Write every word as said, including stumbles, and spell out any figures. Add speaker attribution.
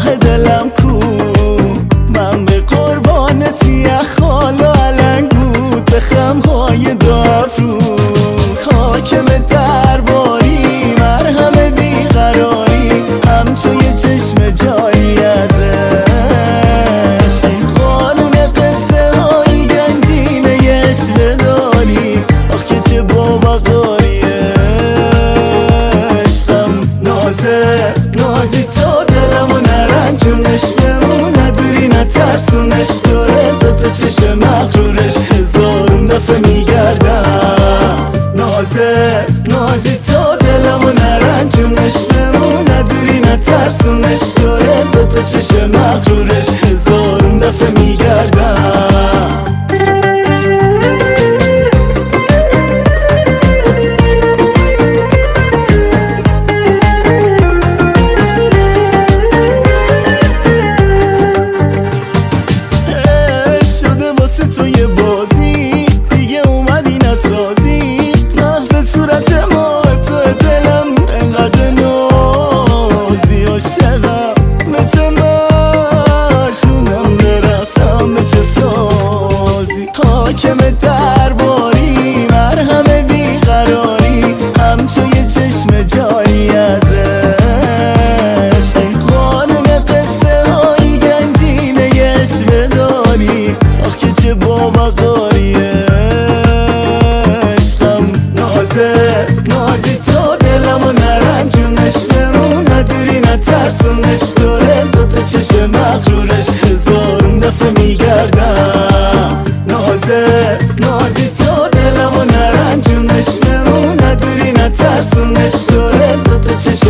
Speaker 1: راه دلم کو، من به قربان سیه خال و علنگو، تخمهای دو افروز حاکم درباری، مرهم بیقراری، همچو یه چشم جایی ازش، قانون قصه های گنجینه عشق داری، آخ که چه بابقاری عشقم. نازه نازی تا دلمو نرنجونش، بمونه دوری نترسونش، داره دوتا چشم مغرورش هزارون دفعه میگردم. نازه نازی تا دلمو نرنجونش، بمونه دوری نترسونش، داره دوتا چشم مغرورش هزارون دفعه میگردم. تو یه بازی دیگه اومدی نسازی، محو صورت ما تو دلم انقدر نازی، عاشقم مثل مجنونم، برسم به چه سازی، حاکم درباری، مرهم بیقراری، همچو یه چشم جاری ازش، قانون قصه های گنجینه عشق داری، آخ که چه بابقاری عشقم. نازه نازی تا دلمو نرنجونش، بمونه دوری نترسونش، داره دوتا چشم مغرورش هزارون دفعه میگردم. نازه نازی تا دلمو نرنجونش، بمونه دوری نترسونش، داره دوتا چشم